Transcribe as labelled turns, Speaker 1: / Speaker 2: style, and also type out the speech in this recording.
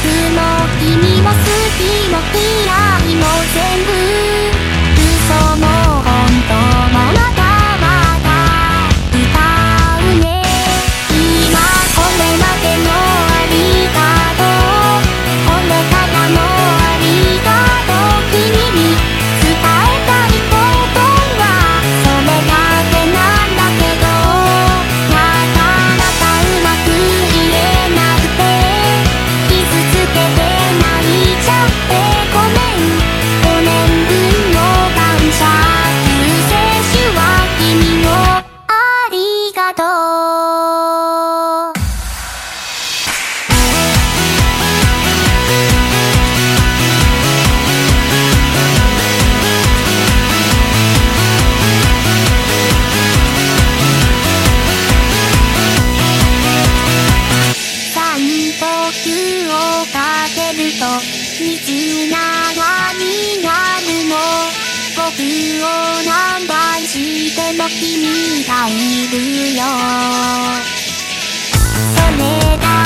Speaker 1: も君も好きも嫌いも全部嘘も本当もまたまた歌うね。今これまでのありがとう、これからもありがとう。君に伝えたいことはそれだけなんだけど、なかなかうまく言えなくて傷つけて泣いちゃってごめん。5年分の感謝救世主は君のありがとう。3と9をかけると水ながになるの。僕を何倍しても君がいるよ。それだ